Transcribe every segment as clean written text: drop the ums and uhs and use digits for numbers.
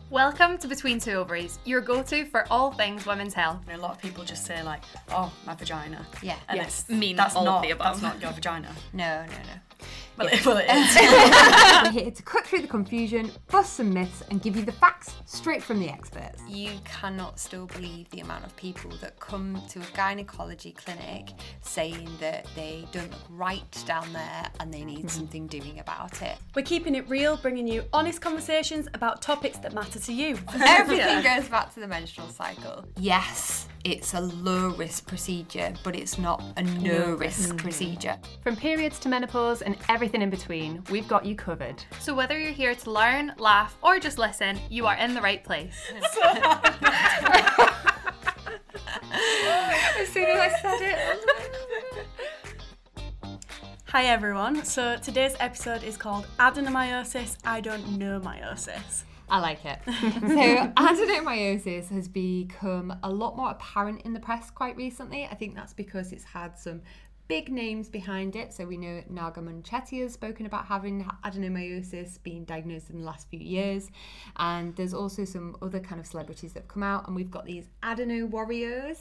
Welcome to Between Two Ovaries, your go-to for all things women's health. A lot of people just say like, "Oh, my vagina." Yeah. And Yes. that's all not of the above. That's not your vagina. No. Well, it is. We're here to cut through the confusion, bust some myths, and give you the facts straight from the experts. You cannot still believe the amount of people that come to a gynecology clinic saying that they don't look right down there and they need something doing about it. We're keeping it real, bringing you honest conversations about topics that matter to you. Everything goes back to the menstrual cycle. Yes, it's a low-risk procedure, but it's not a no-risk procedure. From periods to menopause and everything in between, we've got you covered. So whether you're here to learn, laugh, or just listen, you are in the right place. As soon as I said it, I was like... Hi everyone, so today's episode is called Adenomyosis, I Don't Know Meiosis. I like it. So adenomyosis has become a lot more apparent in the press quite recently. I think that's because it's had some big names behind it. So we know Naga Munchetty has spoken about having adenomyosis being diagnosed in the last few years. And there's also some other kind of celebrities that have come out, and we've got these adeno warriors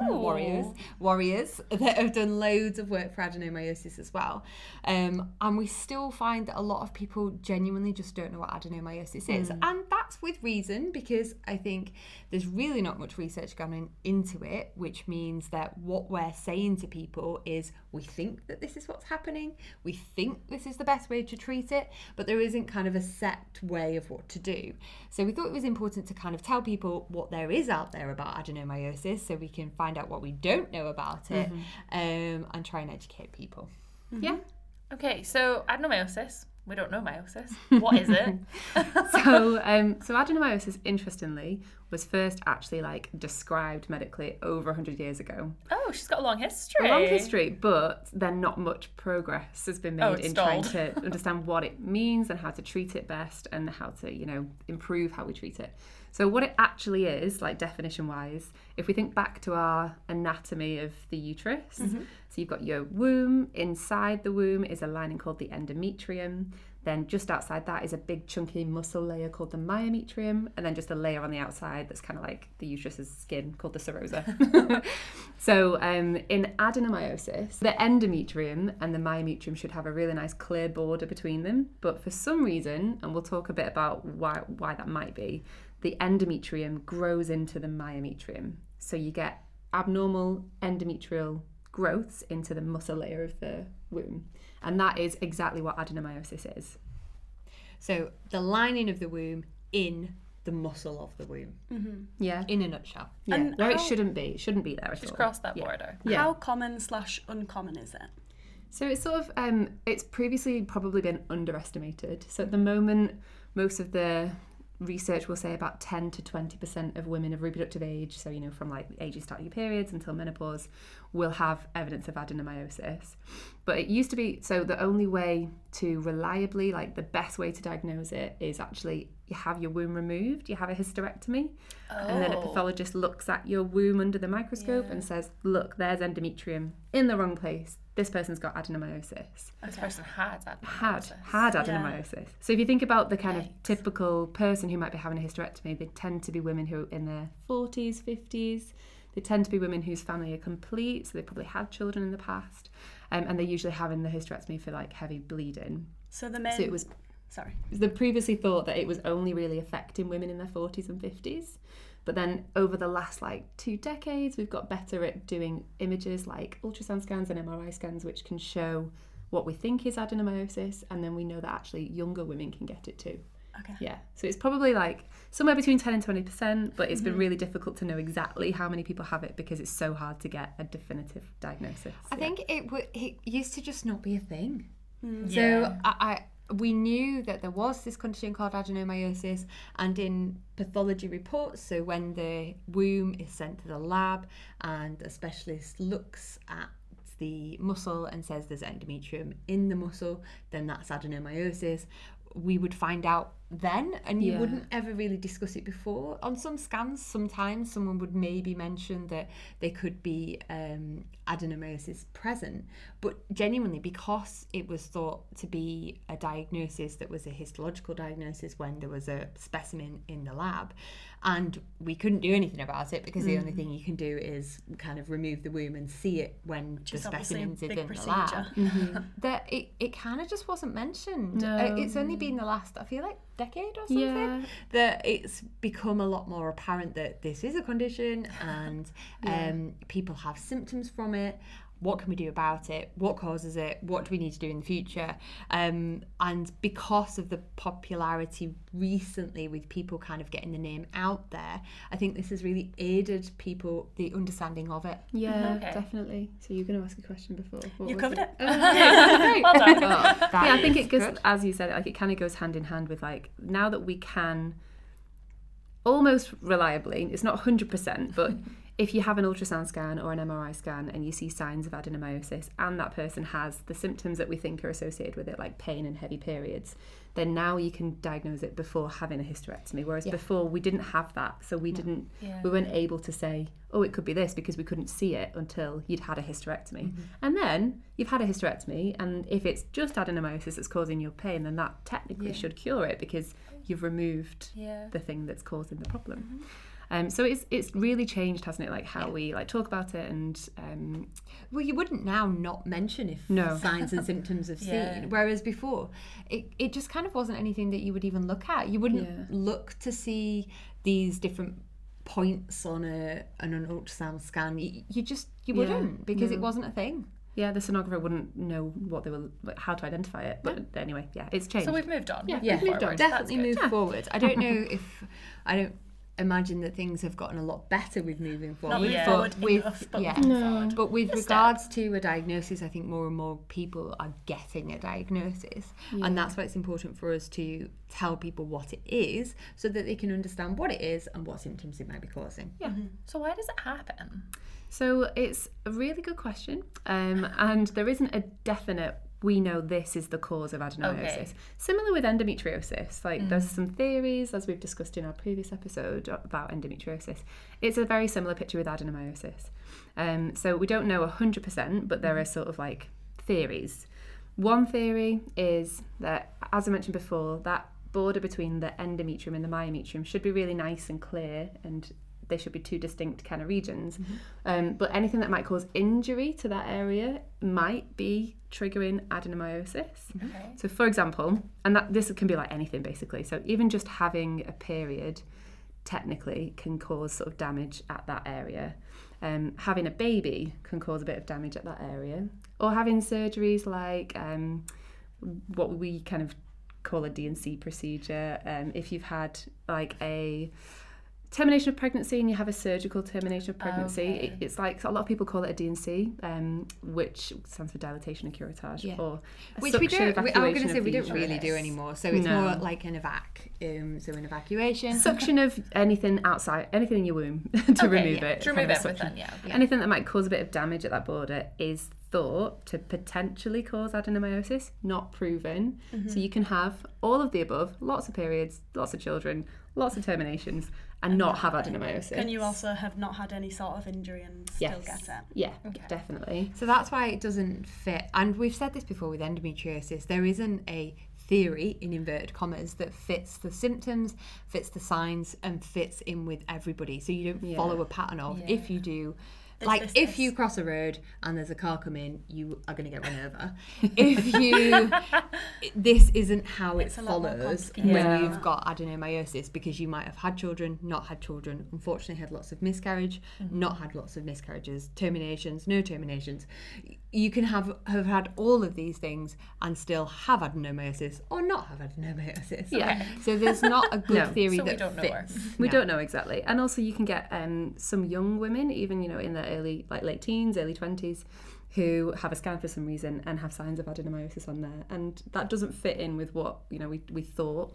that have done loads of work for adenomyosis as well. And we still find that a lot of people genuinely just don't know what adenomyosis is. And that's with reason, because I think there's really not much research going into it, which means that what we're saying to people is we think that this is what's happening, we think this is the best way to treat it, but there isn't kind of a set way of what to do. So we thought it was important to kind of tell people what there is out there about adenomyosis so we can find out what we don't know about it, and try and educate people. Yeah. Okay, so adenomyosis. We don't know meiosis. What is it? So adenomyosis, interestingly, was first actually described medically over 100 years ago. Oh, she's got a long history. A long history, but then not much progress has been made in trying to understand what it means and how to treat it best and how to, improve how we treat it. So what it actually is, definition-wise, if we think back to our anatomy of the uterus, so you've got your womb. Inside the womb is a lining called the endometrium. Then just outside that is a big chunky muscle layer called the myometrium, and then just a layer on the outside that's kind of like the uterus's skin called the serosa. So in adenomyosis, the endometrium and the myometrium should have a really nice clear border between them, but for some reason, and we'll talk a bit about why that might be, the endometrium grows into the myometrium. So you get abnormal endometrial growths into the muscle layer of the womb. And that is exactly what adenomyosis is. So the lining of the womb in the muscle of the womb. Yeah. In a nutshell. Yeah. And Where it shouldn't be. It shouldn't be there at all. Just cross that border. Yeah. How common/uncommon is it? So it's sort of, it's previously probably been underestimated. So at the moment, most of the research will say about 10 to 20% of women of reproductive age, so from the age you start your periods until menopause, will have evidence of adenomyosis. But it used to be, so the only way to reliably, the best way to diagnose it is actually you have your womb removed, you have a hysterectomy, and then a pathologist looks at your womb under the microscope and says, look, there's endometrium in the wrong place. This person's got adenomyosis. This person had adenomyosis. Had adenomyosis. So if you think about the kind of typical person who might be having a hysterectomy, they tend to be women who are in their 40s, 50s. They tend to be women whose family are complete, so they probably had children in the past, and they're usually having the hysterectomy for heavy bleeding. So the men... So it was... Sorry. They previously thought that it was only really affecting women in their 40s and 50s. But then over the last 2 decades, we've got better at doing images like ultrasound scans and MRI scans, which can show what we think is adenomyosis. And then we know that actually younger women can get it too. Okay. Yeah. So it's probably somewhere between 10 and 20%, but it's been really difficult to know exactly how many people have it because it's so hard to get a definitive diagnosis. I think it used to just not be a thing. Yeah. So we knew that there was this condition called adenomyosis, and in pathology reports, so when the womb is sent to the lab and a specialist looks at the muscle and says there's endometrium in the muscle, then that's adenomyosis. We would find out then, and you wouldn't ever really discuss it before. On some scans, sometimes someone would maybe mention that there could be adenomyosis present, but genuinely, because it was thought to be a diagnosis that was a histological diagnosis when there was a specimen in the lab, and we couldn't do anything about it because the only thing you can do is kind of remove the womb and see it when the specimen's is in the lab. That it kind of just wasn't mentioned. It's only been the last, I feel like, decade or something that it's become a lot more apparent that this is a condition and people have symptoms from it. What can we do about it? What causes it? What do we need to do in the future? And because of the popularity recently with people kind of getting the name out there, I think this has really aided people, the understanding of it. Yeah, definitely. So you're going to ask a question before. You covered it. Well done. I think it goes, as you said, like it kind of goes hand in hand with like, now that we can almost reliably, it's not 100%, but if you have an ultrasound scan or an MRI scan and you see signs of adenomyosis and that person has the symptoms that we think are associated with it, like pain and heavy periods, then now you can diagnose it before having a hysterectomy. Whereas before we didn't have that, so we weren't able to say, oh, it could be this, because we couldn't see it until you'd had a hysterectomy. And then you've had a hysterectomy, and if it's just adenomyosis that's causing your pain, then that technically should cure it because you've removed the thing that's causing the problem. So it's really changed, hasn't it? Like how we like talk about it, and well, you wouldn't now not mention if signs and symptoms of seen, whereas before it just kind of wasn't anything that you would even look at. You wouldn't look to see these different points on an ultrasound scan. You wouldn't, because it wasn't a thing. Yeah, the sonographer wouldn't know what they were, how to identify it. But anyway, it's changed. So we've moved on. We've moved on. Definitely moved forward. I don't know if I don't imagine that things have gotten a lot better with moving forward. But with regards to a diagnosis, I think more and more people are getting a diagnosis, and that's why it's important for us to tell people what it is so that they can understand what it is and what symptoms it might be causing. So why does it happen? So it's a really good question, and there isn't a definite, we know this is the cause of adenomyosis. Similar with endometriosis, like there's some theories, as we've discussed in our previous episode about endometriosis. It's a very similar picture with adenomyosis. So we don't know 100%, but there are sort of like theories. One theory is that, as I mentioned before, that border between the endometrium and the myometrium should be really nice and clear, and they should be two distinct kind of regions. But anything that might cause injury to that area might be triggering adenomyosis. So for example, and this can be like anything basically, so even just having a period technically can cause sort of damage at that area. Having a baby can cause a bit of damage at that area, or having surgeries like what we kind of call a D&C procedure. If you've had like a termination of pregnancy and you have a surgical termination of pregnancy, it's like a lot of people call it a D&C, which stands for dilatation and curettage, or which we don't. I was going to say we don't really do anymore. So it's more like an evac. So an evacuation, suction of anything outside, anything in your womb to remove it. To remove everything. Anything that might cause a bit of damage at that border is thought to potentially cause adenomyosis, not proven. So you can have all of the above, lots of periods, lots of children, lots of terminations, and not have adenomyosis. Can you also have not had any sort of injury and still get it? Yeah, definitely. So that's why it doesn't fit. And we've said this before with endometriosis, there isn't a theory, in inverted commas, that fits the symptoms, fits the signs, and fits in with everybody. So you don't follow a pattern of, if you do, if you cross a road and there's a car coming, you are going to get run over. If you, this isn't how it follows when you've got adenomyosis, because you might have had children, not had children, unfortunately had lots of miscarriage, not had lots of miscarriages, terminations, no terminations. You can have had all of these things and still have adenomyosis or not have adenomyosis. So there's not a good theory that fits. We don't know exactly. And also you can get some young women, even in their early, like late teens, early 20s, who have a scan for some reason and have signs of adenomyosis on there, and that doesn't fit in with what we thought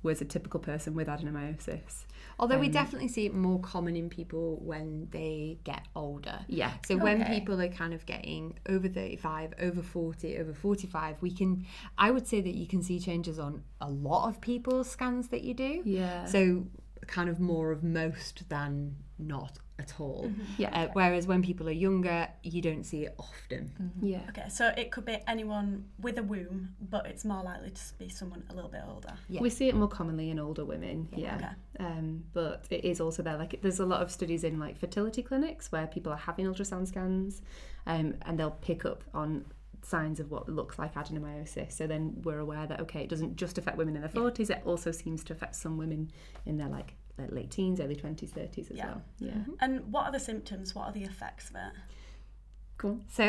was a typical person with adenomyosis. Although we definitely see it more common in people when they get older. Yeah. So when people are kind of getting over 35, over 40, over 45, I would say that you can see changes on a lot of people's scans that you do. Yeah. So kind of more of most than not at all. Yeah. Whereas when people are younger, you don't see it often. Yeah. Okay, so it could be anyone with a womb, but it's more likely to be someone a little bit older. Yeah. We see it more commonly in older women. Yeah. Okay. But it is also there. Like, there's a lot of studies in like fertility clinics where people are having ultrasound scans, and they'll pick up on signs of what looks like adenomyosis. So then we're aware that, okay, it doesn't just affect women in their 40s, it also seems to affect some women in their like late teens, early 20s, 30s as well. Yeah. And what are the symptoms? What are the effects of it? Cool. So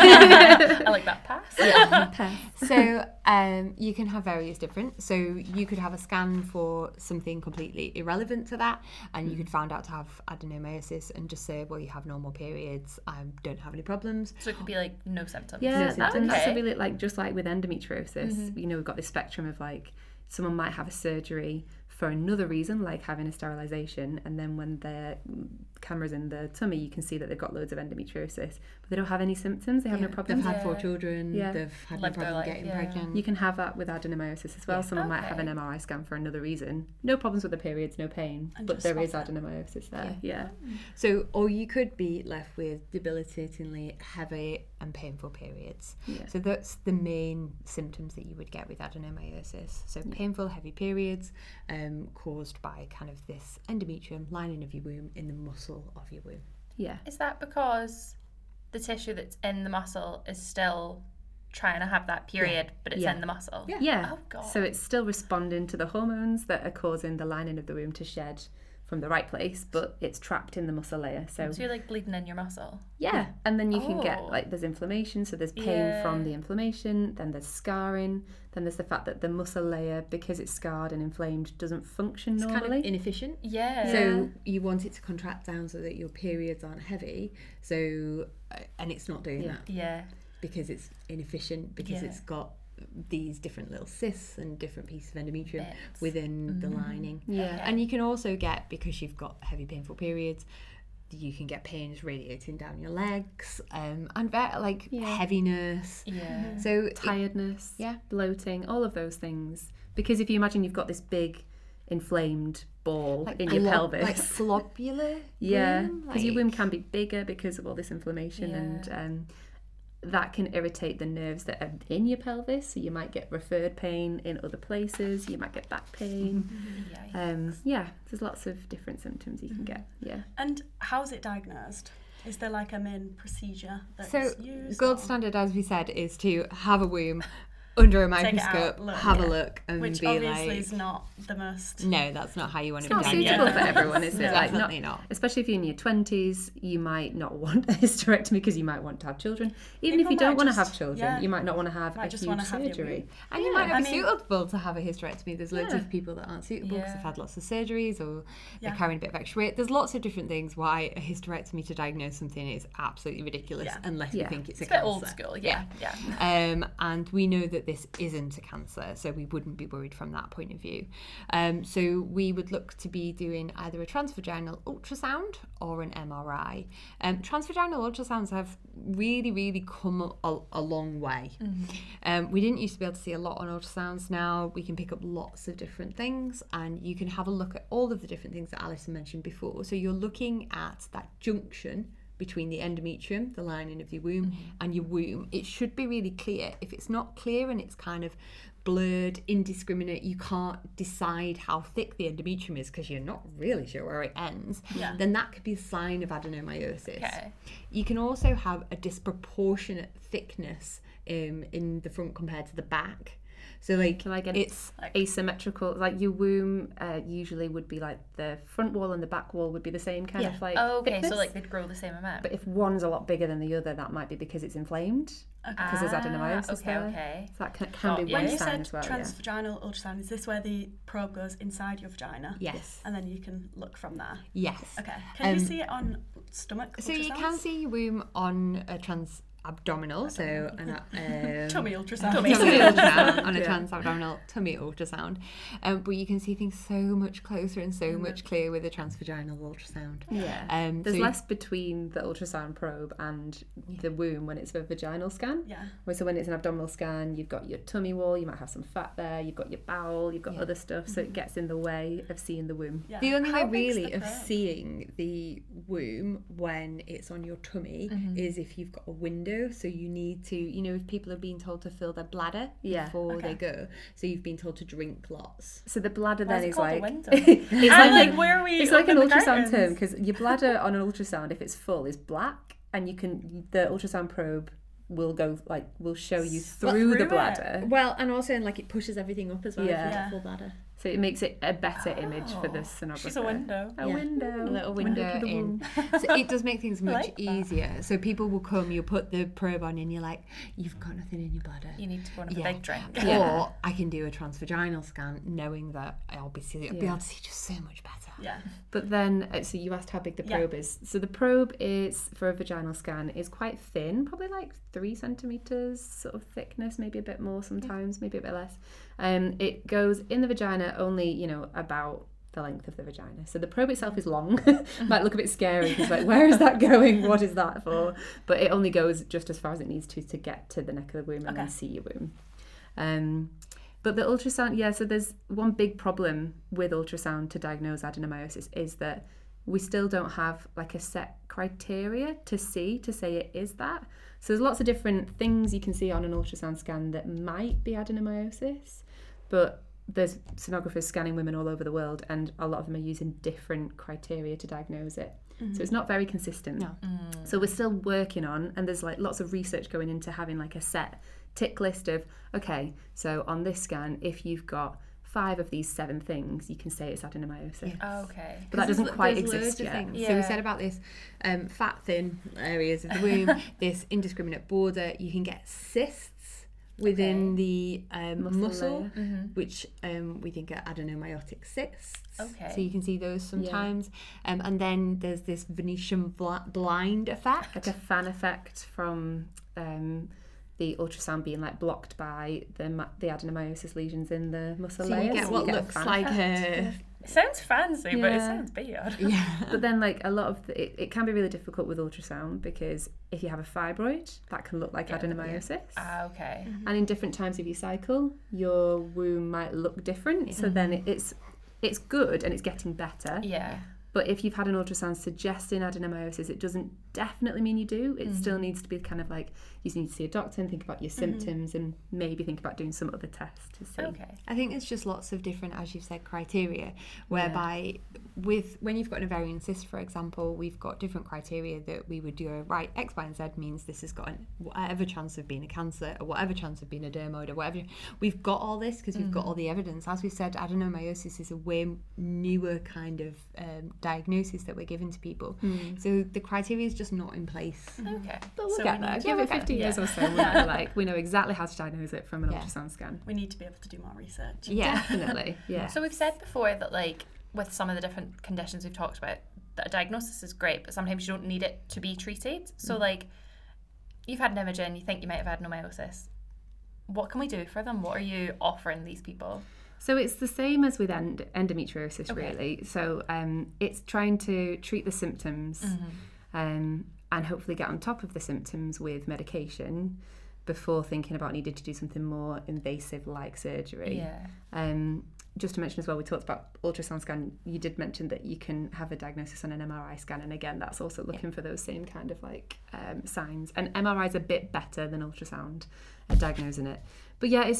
I like that pass. So you can have various different. So you could have a scan for something completely irrelevant to that, and you could find out to have adenomyosis and just say, well, you have normal periods, I don't have any problems. So it could be like no symptoms. Yeah, No symptoms. and that's a really, like, just like with endometriosis, you know, we've got this spectrum of like, someone might have a surgery for another reason, like having a sterilisation, and then when their camera's in the tummy, you can see that they've got loads of endometriosis, but they don't have any symptoms, they have no problems. They've had 4 children, they've had no Lived their problem life, getting pregnant. You can have that with adenomyosis as well. Someone might have an Okay. MRI scan for another reason. No problems with the periods, no pain, And but just there is spot it. adenomyosis there. Yeah. So, or you could be left with debilitatingly heavy and painful periods. Yeah. So that's the main symptoms that you would get with adenomyosis. So painful, heavy periods caused by kind of this endometrium lining of your womb in the muscle of your womb. Yeah. Is that because the tissue that's in the muscle is still trying to have that period, but it's Yeah. in the muscle? Yeah. Oh, God. So it's still responding to the hormones that are causing the lining of the womb to shed from the right place, but it's trapped in the muscle layer. So So you're like bleeding in your muscle. yeah, and then you can get Oh. like, there's inflammation, so there's pain from the inflammation, then there's scarring, then there's the fact that the muscle layer, because it's scarred and inflamed, doesn't function It's normally. kind of inefficient. Yeah. So you want it to contract down so that your periods aren't heavy. So, and it's not doing that Yeah. because it's inefficient, because Yeah. it's got these different little cysts and different pieces of endometrium Bits. within the lining. Yeah. And you can also get, because you've got heavy painful periods, you can get pains radiating down your legs, and heaviness. Yeah. So Tiredness, Yeah. bloating, all of those things. Because if you imagine you've got this big inflamed ball in your pelvis. like slobular. Yeah, womb, because your like- womb can be bigger because of all this inflammation, and that can irritate the nerves that are in your pelvis. So you might get referred pain in other places. You might get back pain. Yeah, there's lots of different symptoms you can get. Yeah. And how's it diagnosed? Is there like a main procedure that's So used? gold or- standard, as we said, is to have a womb under a Take it microscope, out, look, have a yeah. look, and Which be obviously like, is not the most... no, that's not how you want to It's be not done. suitable for everyone, is it? No, Like, definitely not. Especially if you're in your 20s, you might not want a hysterectomy because you might want to have children. Even if People you don't might want to just- have children, yeah. you might not want to have Might a just huge wanna have your surgery. womb. And you might not I be mean- suitable to have a hysterectomy. There's loads Yeah. of people that aren't suitable because Yeah. they've had lots of surgeries or they're Yeah. carrying a bit of extra weight. There's lots of different things why a hysterectomy to diagnose something is absolutely ridiculous Yeah. unless you Yeah. think it's It's a a bit cancer. old school. Yeah. And we know that this isn't a cancer, so we wouldn't be worried from that point of view. So we would look to be doing either a transvaginal ultrasound or an MRI. Transvaginal ultrasounds have really, really come a long way. We didn't used to be able to see a lot on ultrasounds. Now we can pick up lots of different things, and you can have a look at all of the different things that Alison mentioned before. So you're looking at that junction between the endometrium, the lining of your womb, and your womb. It should be really clear. If it's not clear and it's kind of blurred, indiscriminate, you can't decide how thick the endometrium is because you're not really sure where it ends, then that could be a sign of adenomyosis. Okay. You can also have a disproportionate thickness in the front compared to the back. So like it's asymmetrical. Like your womb usually would be like the front wall and the back wall would be the same kind of like Oh, okay. thickness. So like they'd grow the same amount. But if one's a lot bigger than the other, that might be because it's inflamed. Because there's adenomyosis okay, there. okay. So that can Got be you. one When you sign said as well. transvaginal ultrasound, is this where the probe goes inside your vagina? Yes. And then you can look from there? Yes. Okay. Can you see it on stomach So you ultrasounds? can see your womb on a abdominal, so tummy ultrasound. Tummy ultrasound on a transabdominal tummy ultrasound. But you can see things so much closer and so much clearer with a transvaginal ultrasound. Yeah. There's less between the ultrasound probe and the womb when it's a vaginal scan. Yeah. So when it's an abdominal scan, you've got your tummy wall, you might have some fat there, you've got your bowel, you've got other stuff, so it gets in the way of seeing the womb. Yeah. The only way How big's really the of probe? seeing the womb when it's on your tummy is if you've got a window. So you need to, if people are being told to fill their bladder before they go, so you've been told to drink lots. So the bladder then is called a like window? it's where are we? It's like an open the ultrasound curtains? term, because your bladder on an ultrasound, if it's full, is black, and the ultrasound probe will show you through the through it? bladder. Well, and also it pushes everything up as well. Yeah. If you've got full bladder. So it makes it a better image for the sonographer. She's a window. A window. A little window to the in. womb. So it does make things much like that. easier. So people will come, you'll put the probe on and you're like, you've got nothing in your bladder. You need to go and have a big drink. Or I can do a transvaginal scan knowing that I'll be able to see just so much better. Yeah. But then, so you asked how big the probe is. So the probe is, for a vaginal scan, is quite thin, probably like 3 centimetres sort of thickness, maybe a bit more sometimes, maybe a bit less. It goes in the vagina only, about the length of the vagina. So the probe itself is long. Might look a bit scary because where is that going? What is that for? But it only goes just as far as it needs to get to the neck of the womb and then see your womb. But the ultrasound, so there's one big problem with ultrasound to diagnose adenomyosis is that we still don't have a set criteria to say it is that. So there's lots of different things you can see on an ultrasound scan that might be adenomyosis, but there's sonographers scanning women all over the world, and a lot of them are using different criteria to diagnose it. So it's not very consistent. No. So we're still working on, and there's lots of research going into having a set tick list of, okay, so on this scan, if you've got 5 of these 7 things, you can say it's adenomyosis. Okay. But that doesn't quite There's exist loads of yet. things. Yeah. So we said about this fat, thin areas of the womb, this indiscriminate border. You can get cysts within the muscle, which we think are adenomyotic cysts. Okay. So you can see those sometimes. And then there's this Venetian blind effect. Like a fan effect from the ultrasound being blocked by the adenomyosis lesions in the muscle So layer. you get So what get a looks fan like effect. It sounds fancy, but it Yeah. sounds weird. But then a lot of it can be really difficult with ultrasound, because if you have a fibroid, that can look like adenomyosis. Okay. And in different times of your cycle, your womb might look different. So then it's good and it's getting better. Yeah. But if you've had an ultrasound suggesting adenomyosis, it doesn't definitely mean you do. It still needs to be you need to see a doctor and think about your symptoms and maybe think about doing some other tests to see. Okay. I think there's just lots of different, as you've said, criteria, whereby when you've got an ovarian cyst, for example, we've got different criteria that we would do. Right, X, Y, and Z means this has got whatever chance of being a cancer or whatever chance of being a dermoid or whatever. We've got all this because we've got all the evidence. As we said, adenomyosis is a way newer kind of diagnosis that we're giving to people. So the criteria is just not in place. Okay. But we'll So get we there. need- Give we'll it get 50 years or so. We know exactly how to diagnose it from an ultrasound scan. We need to be able to do more research. Yeah. Definitely, yeah. So we've said before that with some of the different conditions we've talked about, that a diagnosis is great, but sometimes you don't need it to be treated. So you've had an image in, you think you might have adenomyosis. What can we do for them? What are you offering these people? So it's the same as with endometriosis, really. So it's trying to treat the symptoms and hopefully get on top of the symptoms with medication before thinking about needing to do something more invasive like surgery. Yeah. Just to mention as well, we talked about ultrasound scan. You did mention that you can have a diagnosis on an MRI scan, and again, that's also looking for those same kind of signs. And MRI is a bit better than ultrasound at diagnosing it. But yeah,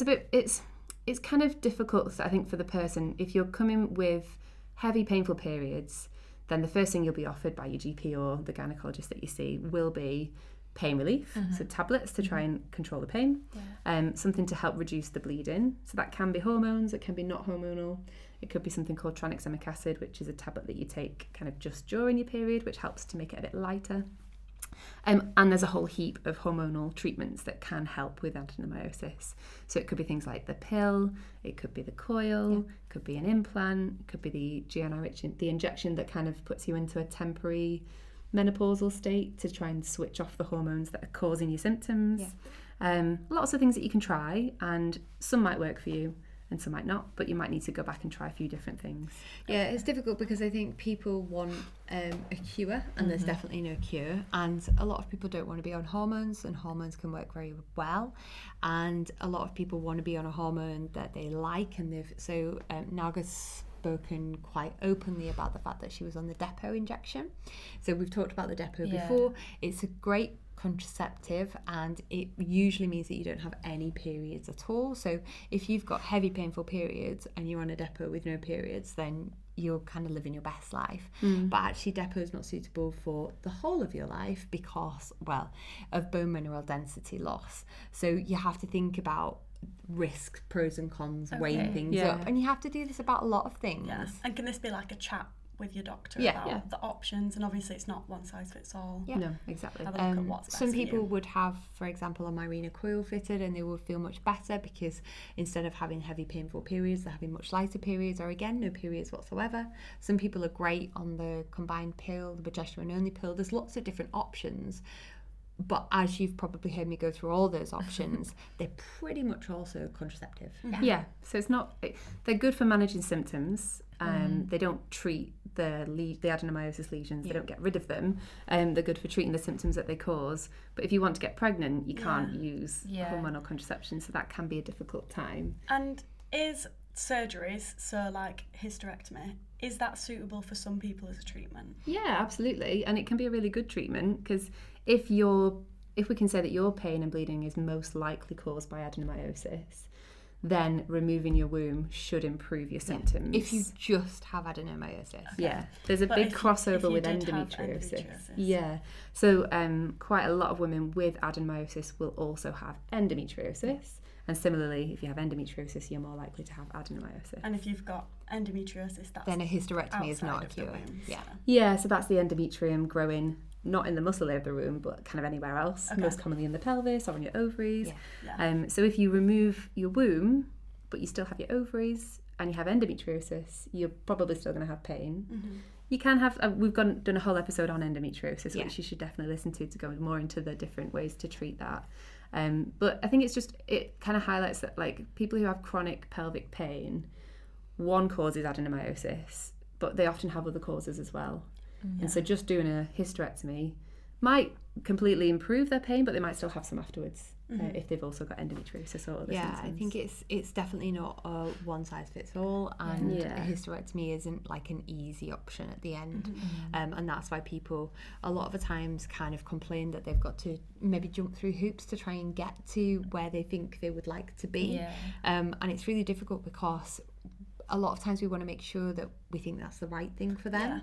it's kind of difficult, I think, for the person. If you're coming with heavy, painful periods, then the first thing you'll be offered by your GP or the gynaecologist that you see will be pain relief, so tablets to try and control the pain, something to help reduce the bleeding. So that can be hormones, it can be not hormonal. It could be something called tranexamic acid, which is a tablet that you take kind of just during your period, which helps to make it a bit lighter. And there's a whole heap of hormonal treatments that can help with adenomyosis. So it could be things like the pill, it could be the coil, it could be an implant, it could be the GnRH, the injection that kind of puts you into a temporary menopausal state to try and switch off the hormones that are causing your symptoms. Lots of things that you can try, and some might work for you and some might not, but you might need to go back and try a few different things. Yeah, it's difficult because I think people want a cure, and there's definitely no cure, and a lot of people don't want to be on hormones, and hormones can work very well, and a lot of people want to be on a hormone that they like, and Naga's spoken quite openly about the fact that she was on the Depo injection. So we've talked about the Depo before. It's a great contraceptive, and it usually means that you don't have any periods at all. So if you've got heavy painful periods and you're on a Depo with no periods, then you're kind of living your best life. But actually Depo is not suitable for the whole of your life because, well, of bone mineral density loss. So you have to think about risk, pros and cons, weighing things up, and you have to do this about a lot of things. And can this be like a chat with your doctor about the options? And obviously it's not one size fits all. No, exactly. Have a look at what's best some for people you. would have, for example, a Mirena coil fitted, and they will feel much better because instead of having heavy painful periods, they're having much lighter periods, or again no periods whatsoever. Some people are great on the combined pill, the progesterone only pill. There's lots of different options, but as you've probably heard me go through all those options, they're pretty much also contraceptive. So it's not, they're good for managing symptoms. They don't treat the adenomyosis lesions. They don't get rid of them. They're good for treating the symptoms that they cause. But if you want to get pregnant, you can't use hormonal contraception, so that can be a difficult time. And is surgeries, so like hysterectomy, is that suitable for some people as a treatment? Yeah, absolutely. And it can be a really good treatment, because if we can say that your pain and bleeding is most likely caused by adenomyosis, then removing your womb should improve your symptoms. If you just have adenomyosis. Yeah, there's a big crossover with endometriosis. Yeah, so quite a lot of women with adenomyosis will also have endometriosis. And similarly, if you have endometriosis, you're more likely to have adenomyosis. And if you've got endometriosis, that's then a hysterectomy is not a outside of the cure. womb, so. Yeah, so that's the endometrium growing not in the muscle layer of the womb, but kind of anywhere else, most commonly in the pelvis or in your ovaries. So if you remove your womb, but you still have your ovaries and you have endometriosis, you're probably still going to have pain. You can have, we've done a whole episode on endometriosis, which you should definitely listen to go more into the different ways to treat that. But I think it kind of highlights that, like, people who have chronic pelvic pain, one cause is adenomyosis, but they often have other causes as well. And so just doing a hysterectomy might completely improve their pain, but they might still have some afterwards if they've also got endometriosis or other symptoms. I think it's definitely not a one size fits all, and a hysterectomy isn't like an easy option at the end. And that's why people a lot of the times kind of complain that they've got to maybe jump through hoops to try and get to where they think they would like to be. And it's really difficult because a lot of times we want to make sure that we think that's the right thing for them.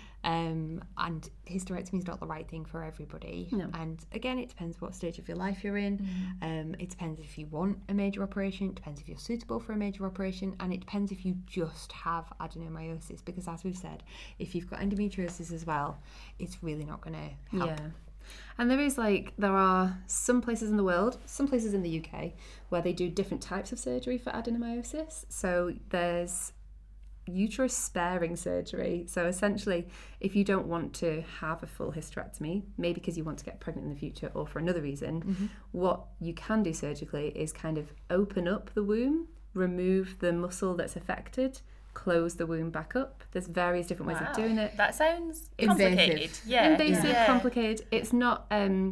And hysterectomy is not the right thing for everybody. And again, it depends what stage of your life you're in. It depends if you want a major operation. It depends if you're suitable for a major operation, and it depends if you just have adenomyosis, because as we've said, if you've got endometriosis as well, it's really not going to help. And there are some places in the world, some places in the UK, where they do different types of surgery for adenomyosis. So there's uterus sparing surgery. So essentially, if you don't want to have a full hysterectomy, maybe because you want to get pregnant in the future or for another reason, what you can do surgically is kind of open up the womb, remove the muscle that's affected, close the womb back up. There's various different ways of doing it. That sounds complicated. Invasive, complicated. It's not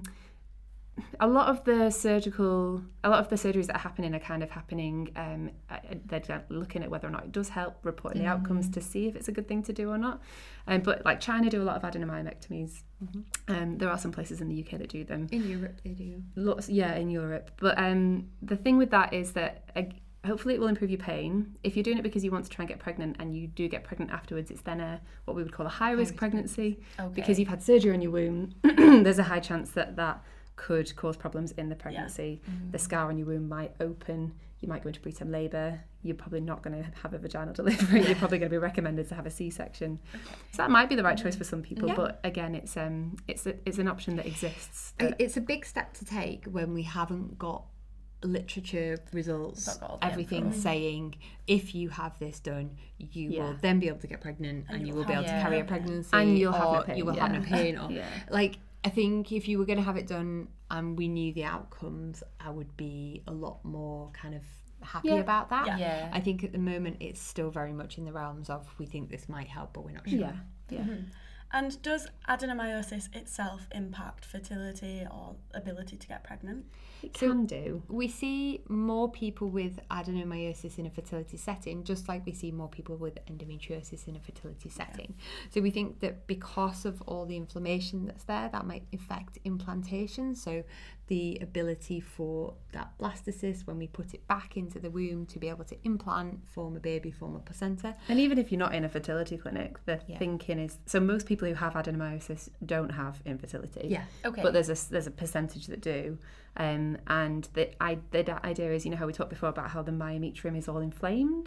a lot of the surgeries that are happening are kind of happening, they're looking at whether or not it does help, reporting the outcomes to see if it's a good thing to do or not. But like China do a lot of adenomyomectomies. There are some places in the UK that do them. In Europe they do. Lots, in Europe. But the thing with that is that hopefully it will improve your pain. If you're doing it because you want to try and get pregnant and you do get pregnant afterwards, it's then what we would call a high-risk pregnancy. Because you've had surgery on your womb, there's a high chance that could cause problems in the pregnancy. The scar on your womb might open, you might go into preterm labour, you're probably not going to have a vaginal delivery, you're probably going to be recommended to have a C-section. So that might be the right choice for some people, but again, it's an option that exists. It's a big step to take when we haven't got literature results, Not got all the everything info. saying if you have this done, you will then be able to get pregnant and you will be able to carry a pregnancy, and you'll have or no pain. you will have no pain, or Yeah. like I think if you were going to have it done and we knew the outcomes, I would be a lot more kind of happy about that. Yeah. I think at the moment it's still very much in the realms of we think this might help, but we're not sure. Yeah. And does adenomyosis itself impact fertility or ability to get pregnant? It can do. We see more people with adenomyosis in a fertility setting, just like we see more people with endometriosis in a fertility setting. So we think that because of all the inflammation that's there, that might affect implantation. So the ability for that blastocyst, when we put it back into the womb, to be able to implant, form a baby, form a placenta. And even if you're not in a fertility clinic, the thinking is, so most people who have adenomyosis don't have infertility. Yeah. Okay. But there's a percentage that do. And the idea is, you know how we talked before about how the myometrium is all inflamed,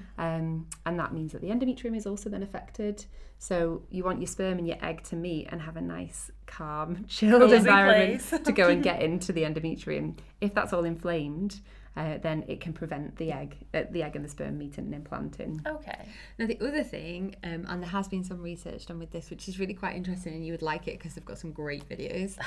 and that means that the endometrium is also then affected. So you want your sperm and your egg to meet and have a nice, calm, chilled Cozy environment place. to go and get into the endometrium. If that's all inflamed, then it can prevent the egg and the sperm meeting and implanting. Okay. Now the other thing, and there has been some research done with this, which is really quite interesting, and you would like it because they've got some great videos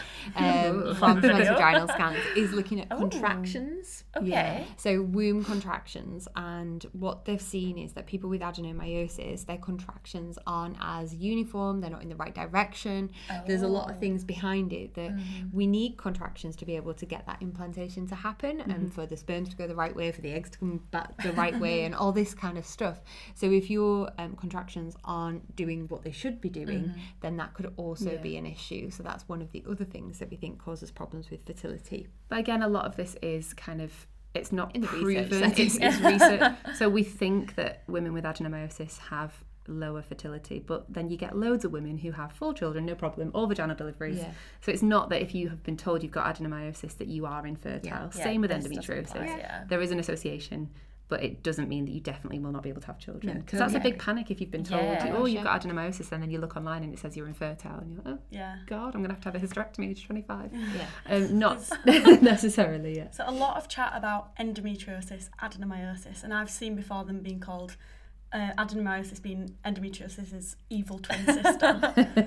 from transvaginal scans, is looking at contractions. Okay. So womb contractions, and what they've seen is that people with adenomyosis, their contractions aren't as uniform, they're not in the right direction. There's a lot of things behind it that we need contractions to be able to get that implantation to happen, and for the sperms to go the right way, for the eggs to come back the right way, and all this kind of stuff. So if your contractions aren't doing what they should be doing, then that could also be an issue. So that's one of the other things that we think causes problems with fertility. But again, a lot of this is kind of, it's not In the research proven. setting. It's research. So we think that women with adenomyosis have lower fertility, but then you get loads of women who have 4 children, no problem, or vaginal deliveries. Yeah. So it's not that if you have been told you've got adenomyosis that you are infertile. Yeah, Same with this doesn't endometriosis. apply, yeah. There is an association, but it doesn't mean that you definitely will not be able to have children. No, Because that's a totally. big panic if you've been told, Yeah. oh, you've got adenomyosis, and then you look online and it says you're infertile, and you're like, oh, Yeah. God, I'm going to have a hysterectomy age 25. Yeah. Not necessarily, yeah. So a lot of chat about endometriosis, adenomyosis, and I've seen before them being called adenomyosis being endometriosis's evil twin sister.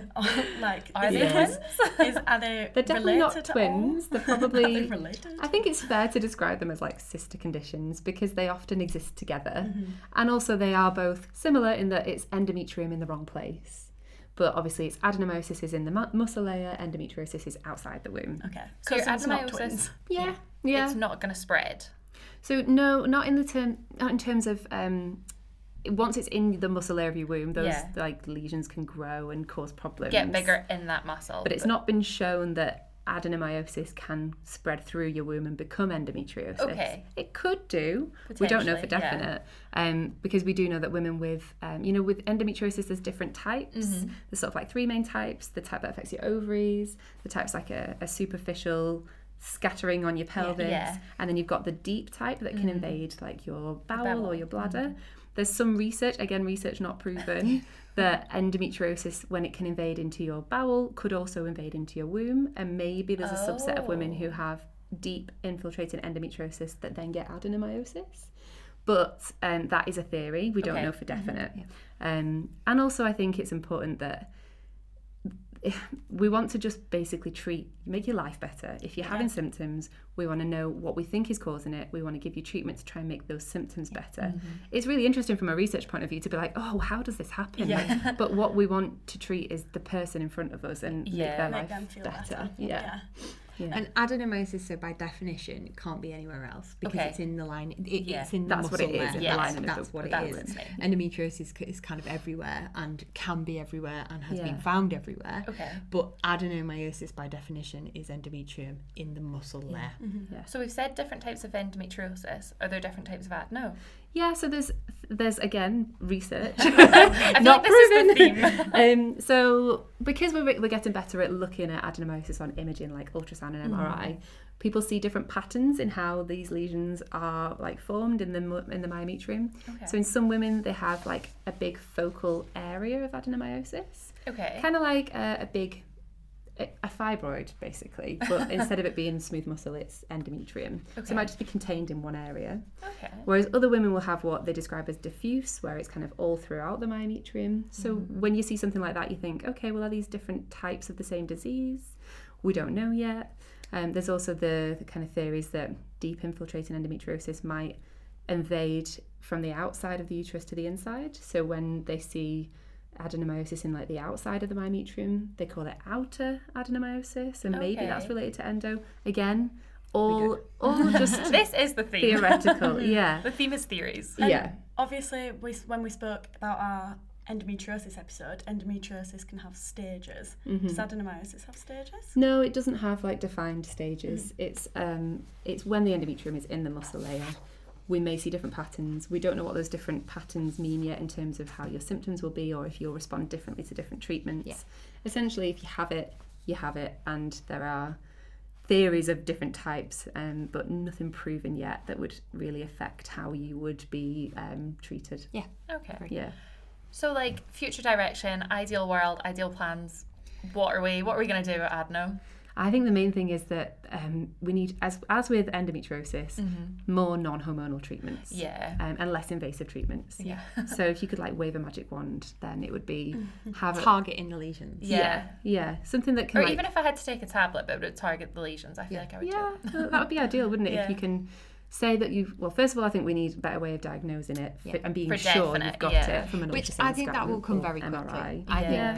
Are they twins? Are they They're definitely related not at twins. all? They're probably. Are they related? I think it's fair to describe them as like sister conditions because they often exist together, and also they are both similar in that it's endometrium in the wrong place. But obviously, it's adenomyosis is in the muscle layer, endometriosis is outside the womb. Okay. So your Cousins, not adenomyosis, twins. Yeah. it's not going to spread. So no, not in terms of once it's in the muscle layer of your womb, those like lesions can grow and cause problems. Get bigger in that muscle. But it's not been shown that adenomyosis can spread through your womb and become endometriosis. Okay. It could do. We don't know for Potentially, definite. Because we do know that women with, with endometriosis, there's different types. There's sort of like 3 main types. The type that affects your ovaries, the type's like a superficial scattering on your pelvis, Yeah. and then you've got the deep type that can invade like your bowel or your bladder. There's some research not proven, that endometriosis, when it can invade into your bowel, could also invade into your womb, and maybe there's a subset of women who have deep infiltrating endometriosis that then get adenomyosis. But that is a theory. We don't know for definite. And also I think it's important that we want to just basically make your life better. If you're having symptoms, we want to know what we think is causing it. We want to give you treatment to try and make those symptoms better. It's really interesting from a research point of view to be like, oh, how does this happen? Like, but what we want to treat is the person in front of us and make their Make life them feel better. better. And adenomyosis, so by definition, can't be anywhere else because Okay. it's in the line. It's in the That's what muscle it is, layer. in the That's- lining of That's the- what that it was is. me. Endometriosis is kind of everywhere and can be everywhere and has Yeah. been found everywhere. Okay. But adenomyosis, by definition, is endometrium in the muscle layer. So we've said different types of endometriosis. Are there different types of adeno? Yeah, so there's again research, I feel not like this is the proven. theme. So because we're getting better at looking at adenomyosis on imaging, like ultrasound and MRI, people see different patterns in how these lesions are like formed in the myometrium. Okay. So in some women, they have like a big focal area of adenomyosis, Okay. kind of like a big a fibroid basically, but instead of it being smooth muscle, it's endometrium. So it might just be contained in one area. Okay. Whereas other women will have what they describe as diffuse, where it's kind of all throughout the myometrium. So when you see something like that, you think, okay, well, are these different types of the same disease? We don't know yet. There's also the kind of theories that deep infiltrating endometriosis might invade from the outside of the uterus to the inside. So when they see adenomyosis in like the outside of the myometrium, they call it outer adenomyosis, and maybe that's related to endo. Again, all just this is the theme. Theoretical. Yeah. The theme is theories. And obviously, when we spoke about our endometriosis episode, endometriosis can have stages. Does adenomyosis have stages? No, it doesn't have like defined stages. It's when the endometrium is in the muscle layer. We may see different patterns. We don't know what those different patterns mean yet in terms of how your symptoms will be, or if you'll respond differently to different treatments. Yeah. Essentially, if you have it, you have it, and there are theories of different types, but nothing proven yet that would really affect how you would be treated. Yeah. Okay. Yeah. So, like, future direction, ideal world, ideal plans. What are we going to do at Adno? I think the main thing is that we need, as with endometriosis, more non-hormonal treatments. Yeah. And less invasive treatments. Yeah. So if you could like wave a magic wand, then it would be targeting the lesions. Yeah. Something that can. Or even if I had to take a tablet, but it would target the lesions, I feel like I would do it. That would be ideal, wouldn't it? Yeah. If you can say that first of all, I think we need a better way of diagnosing it and being sure you've got it from an ultrasound, which I think that will come very quickly. MRI. I think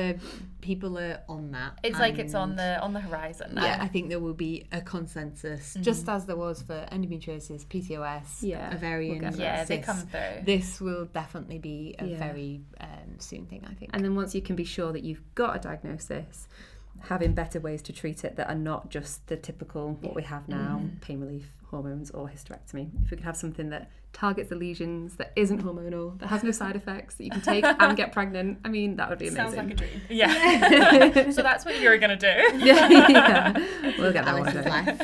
people are on that. It's like it's on the horizon now. Yeah, I think there will be a consensus, just as there was for endometriosis, PCOS, ovarian cysts. They come through. This will definitely be a very soon thing, I think. And then once you can be sure that you've got a diagnosis, having better ways to treat it that are not just the typical what we have now, pain relief, hormones, or hysterectomy. If we could have something that targets the lesions, that isn't hormonal, that has no side effects, that you can take and get pregnant, I mean, that would be amazing. Sounds like a dream. Yeah. So that's what you're going to do. Yeah. We'll get that one Alice's day. life.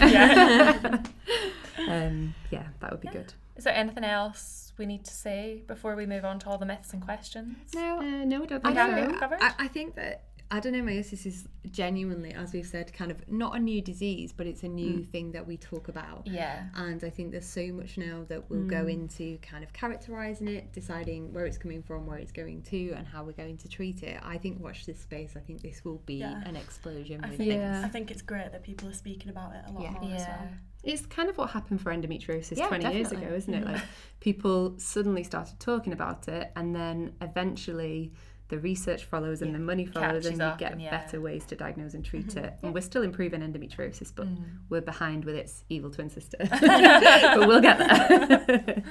Yeah. That would be good. Is there anything else we need to say before we move on to all the myths and questions? No, I don't think so. I think that adenomyosis is genuinely, as we've said, kind of not a new disease, but it's a new thing that we talk about. Yeah. And I think there's so much now that we'll go into kind of characterising it, deciding where it's coming from, where it's going to, and how we're going to treat it. I think watch this space. I think this will be an explosion with things. I think it's great that people are speaking about it a lot more as well. It's kind of what happened for endometriosis 20 definitely. years ago, isn't it? Like people suddenly started talking about it, and then eventually the research follows and the money follows, and you get better ways to diagnose and treat it. And we're still improving endometriosis, but we're behind with its evil twin sister. But we'll get there.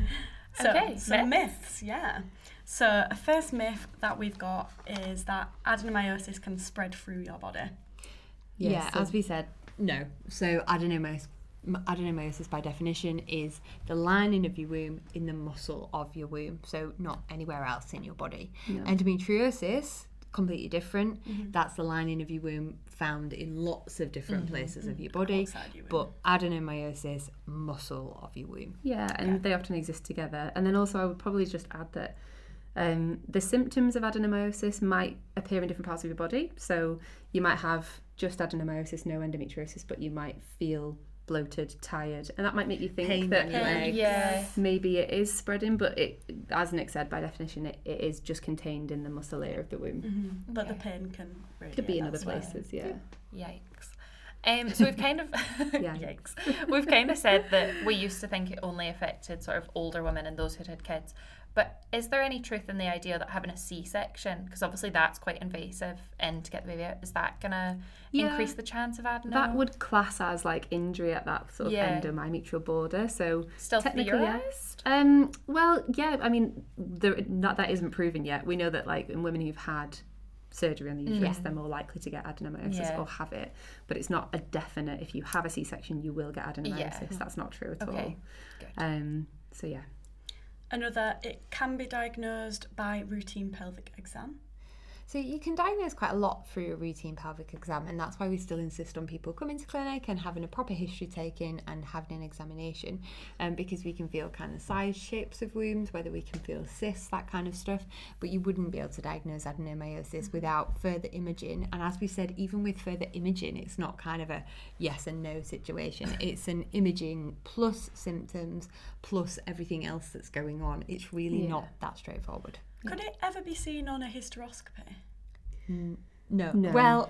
So myths, So a first myth that we've got is that adenomyosis can spread through your body. As we said, no. So adenomyosis by definition is the lining of your womb in the muscle of your womb, so not anywhere else in your body. Endometriosis, completely different. That's the lining of your womb found in lots of different places of your body, but adenomyosis, muscle of your womb. They often exist together. And then also I would probably just add that the symptoms of adenomyosis might appear in different parts of your body. So you might have just adenomyosis, no endometriosis, but you might feel bloated, tired, and that might make you think that maybe it is spreading, but it, as Nick said, by definition it is just contained in the muscle layer of the womb. But the pain can could be in other places. Yikes. So we've kind of yikes. We've kind of said that we used to think it only affected sort of older women and those who'd had kids. But is there any truth in the idea that having a C-section, because obviously that's quite invasive, and to get the baby out, is that going to increase the chance of adeno? That would class as like injury at that sort of endomyometrial border. So still technically, theorized? Well, yeah. I mean, that isn't proven yet. We know that like in women who've had surgery on the uterus, they're more likely to get adenomyosis or have it. But it's not a definite. If you have a C-section, you will get adenomyosis. That's not true at all. Good. So yeah. Another, it can be diagnosed by routine pelvic exam. So you can diagnose quite a lot through a routine pelvic exam, and that's why we still insist on people coming to clinic and having a proper history taken and having an examination, because we can feel kind of size, shapes of wombs, whether we can feel cysts, that kind of stuff, but you wouldn't be able to diagnose adenomyosis without further imaging. And as we said, even with further imaging, it's not kind of a yes and no situation. It's an imaging plus symptoms plus everything else that's going on. It's really not that straightforward. Could it ever be seen on a hysteroscopy? No. No. Well,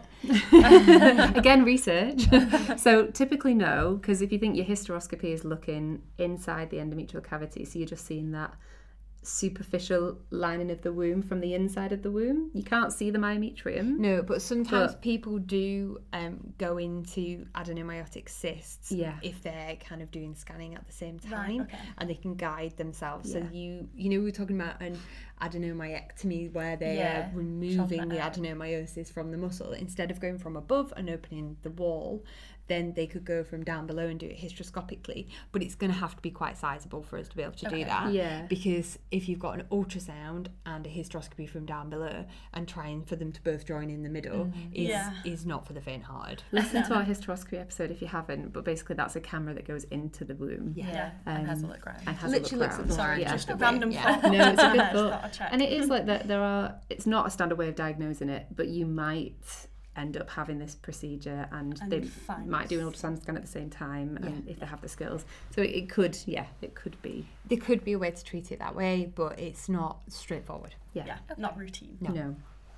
again, research. So typically no, because if you think your hysteroscopy is looking inside the endometrial cavity, so you're just seeing that superficial lining of the womb from the inside of the womb, you can't see the myometrium. no, but sometimes people do go into adenomyotic cysts if they're kind of doing scanning at the same time, okay. and they can guide themselves. Yeah. So you know, we were talking about an adenomyectomy where they are removing the adenomyosis from the muscle. Instead of going from above and opening the wall, then they could go from down below and do it hysteroscopically, but it's going to have to be quite sizable for us to be able to do that. Yeah. Because if you've got an ultrasound and a hysteroscopy from down below, and trying for them to both join in the middle is not for the faint-hearted. Listen to our hysteroscopy episode if you haven't, but basically that's a camera that goes into the womb. And has a look around. And has Literally a looks look at the around. line, Yeah. Just a random thought. No, it's a good Just thought. thought I'd check. And it is like that. It's not a standard way of diagnosing it, but you might end up having this procedure, and they might do an ultrasound scan at the same time, and if they have the skills. So it could be. There could be a way to treat it that way, but it's not straightforward. Yeah, not routine. No.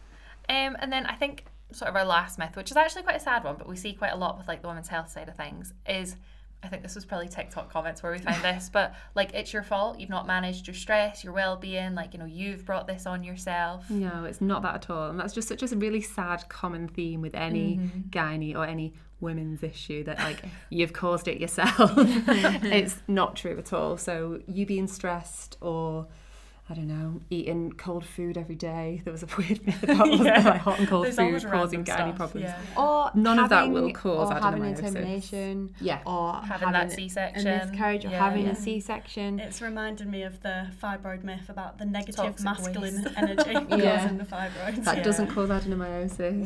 And then I think sort of our last myth, which is actually quite a sad one, but we see quite a lot with like the women's health side of things, is, I think this was probably TikTok comments where we found this, but like, it's your fault, you've not managed your stress, your well-being, like, you know, you've brought this on yourself. No, it's not that at all. And that's just such a really sad common theme with any gynae or any women's issue, that like you've caused it yourself. It's not true at all. So you being stressed, or I don't know, eating cold food every day. There was a weird myth about like hot and cold There's food always causing random gynae stuff, problems. Or None of that having- will cause or having a adenomyosis. termination, Yeah. or Having that C-section. a miscarriage, or Yeah. having a C-section. It's reminded me of the fibroid myth about the negative Toxic masculine waste. energy Yeah. causing the fibroids. That doesn't cause adenomyosis.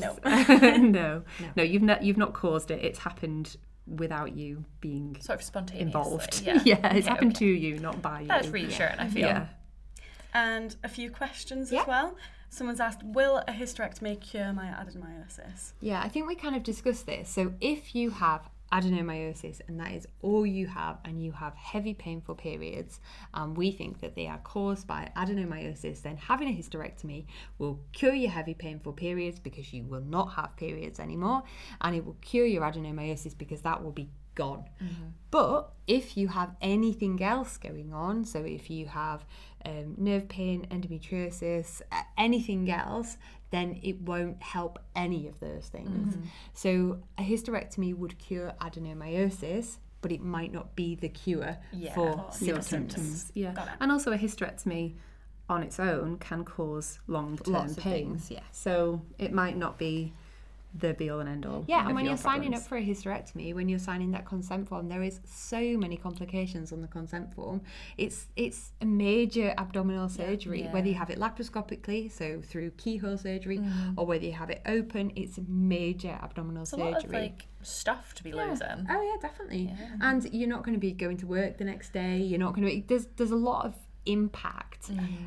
No. No, you've not caused it. It's happened without you being Sort of spontaneously. involved. Yeah, It's happened okay. to you, not by you. That's reassuring, I feel. Yeah. And a few questions Yeah. as well. Someone's asked, will a hysterectomy cure my adenomyosis? Yeah, I think we kind of discussed this. So if you have adenomyosis and that is all you have, and you have heavy painful periods, and we think that they are caused by adenomyosis, then having a hysterectomy will cure your heavy painful periods, because you will not have periods anymore, and it will cure your adenomyosis because that will be gone. But if you have anything else going on, so if you have nerve pain, endometriosis, anything else, then it won't help any of those things. So a hysterectomy would cure adenomyosis, but it might not be the cure for your symptoms. Yeah. Got it. And also a hysterectomy on its own can cause long-term Lots of pain. things, yeah. So it might not be the be-all and end-all. Yeah, of and when your you're signing up problems. for a hysterectomy, when you're signing that consent form, there is so many complications on the consent form. It's a major abdominal surgery, whether you have it laparoscopically, so through keyhole surgery, or whether you have it open. It's a major abdominal It's a surgery. lot of like stuff to be losing. Oh yeah, definitely. And you're not going to be going to work the next day. You're not going to be. There's a lot of impact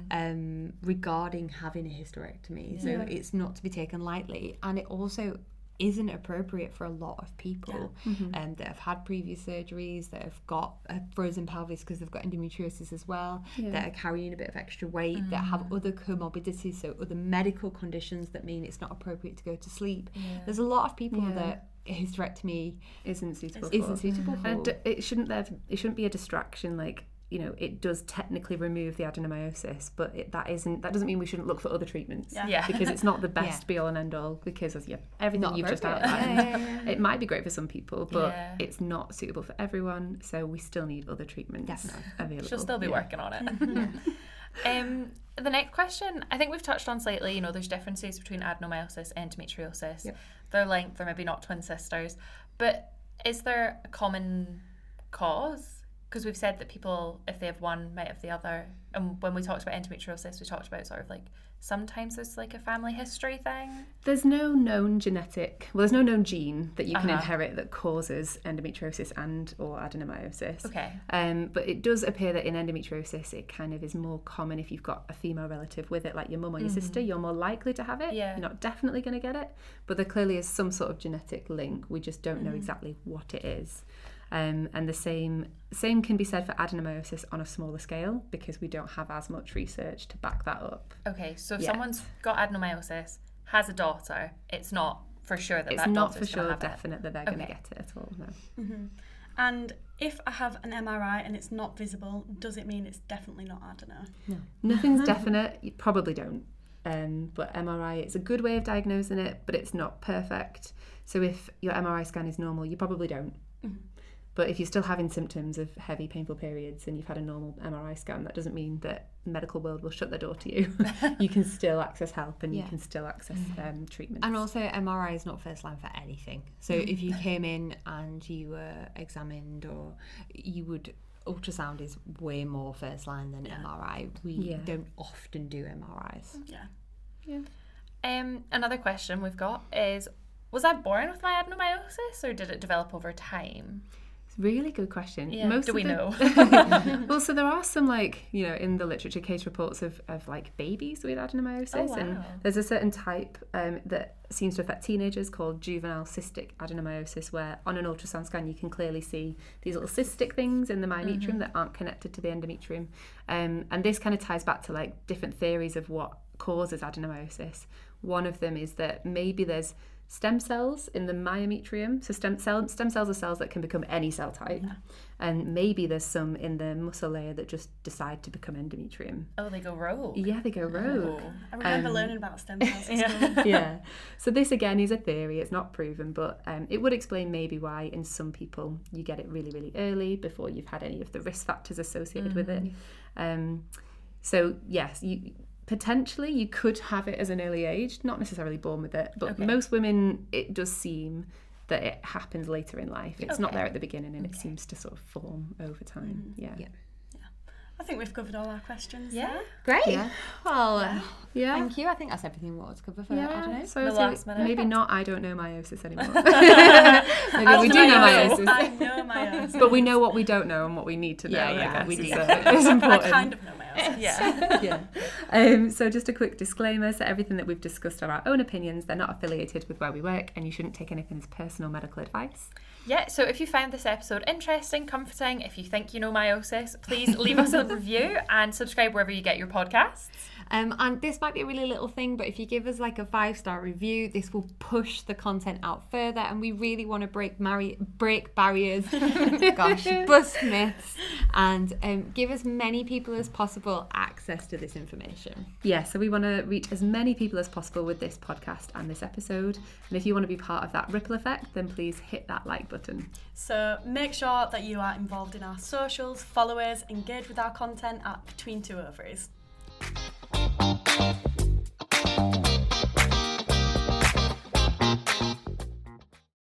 regarding having a hysterectomy, so it's not to be taken lightly, and it also isn't appropriate for a lot of people that have had previous surgeries, that have got a frozen pelvis because they've got endometriosis as well, that are carrying a bit of extra weight, that have other comorbidities, so other medical conditions that mean it's not appropriate to go to sleep. There's a lot of people that a hysterectomy isn't suitable for. for. And it shouldn't be a distraction. Like, you know, it does technically remove the adenomyosis, but that doesn't mean we shouldn't look for other treatments. Yeah. Because it's not the best be all and end all, because as everything Not you've just appropriate. outlined, it might be great for some people, but Yeah. it's not suitable for everyone, so we still need other treatments Definitely. available. She'll still be working on it. The next question, I think we've touched on slightly, you know, there's differences between adenomyosis and endometriosis. They're linked, they're maybe not twin sisters, but is there a common cause? because we've said that people, if they have one, might have the other. And when we talked about endometriosis, we talked about sort of like sometimes there's like a family history thing. There's no known gene that you can inherit that causes endometriosis and or adenomyosis. Okay. But it does appear that in endometriosis, it kind of is more common if you've got a female relative with it, like your mum or your sister. You're more likely to have it. Yeah. You're not definitely going to get it, but there clearly is some sort of genetic link. We just don't know exactly what it is. And the same can be said for adenomyosis on a smaller scale, because we don't have as much research to back that up. Okay, so if someone's got adenomyosis, has a daughter, it's not for sure that it's that not daughter's for sure gonna have definite that they're going to get it at all. No. And if I have an MRI and it's not visible, does it mean it's definitely not adeno? No, nothing's definite. You probably don't. But MRI, it's a good way of diagnosing it, but it's not perfect. So if your MRI scan is normal, you probably don't. But if you're still having symptoms of heavy, painful periods and you've had a normal MRI scan, that doesn't mean that the medical world will shut their door to you. You can still access help and you can still access treatment. And also, MRI is not first line for anything. So if you came in and you were examined, or ultrasound is way more first line than MRI. We don't often do MRIs. Another question we've got is, was I born with my adenomyosis or did it develop over time? Really good question. Yeah. Do we know? Well, so there are some, like, in the literature, case reports of like babies with adenomyosis. Oh, wow. And there's a certain type that seems to affect teenagers called juvenile cystic adenomyosis, where on an ultrasound scan you can clearly see these little cystic things in the myometrium that aren't connected to the endometrium. And this kind of ties back to like different theories of what causes adenomyosis. One of them is that maybe there's stem cells in the myometrium. So stem cells are cells that can become any cell type. And maybe there's some in the muscle layer that just decide to become endometrium. Oh, they go rogue. Yeah, they go rogue. I remember learning about stem cells at school. Yeah. So this again is a theory, it's not proven, but it would explain maybe why in some people you get it really, really early before you've had any of the risk factors associated with it. So yes, potentially you could have it as an early age, not necessarily born with it, but most women, it does seem that it happens later in life. It's not there at the beginning, and it seems to sort of form over time. Yeah. I think we've covered all our questions. Yeah. Great. Yeah. Well, thank you. I think that's everything we want to cover for I don't know. So last minute. maybe not I don't know meiosis anymore. Maybe we do know meiosis. I know meiosis. But we know what we don't know and what we need to know. Yeah, we do. we So it's important. I kind of know meiosis. Yeah. So just a quick disclaimer, so everything that we've discussed are our own opinions. They're not affiliated with where we work, and you shouldn't take anything as personal medical advice. Yeah, so if you found this episode interesting, comforting, if you think you know meiosis, please leave us a review and subscribe wherever you get your podcasts. And this might be a really little thing, but if you give us like a 5-star review, this will push the content out further, and we really want to break barriers, bust myths, and give as many people as possible access to this information. Yeah, so we want to reach as many people as possible with this podcast and this episode. And if you want to be part of that ripple effect, then please hit that like button. So make sure that you are involved in our socials, follow us, engage with our content at Between Two Ovaries.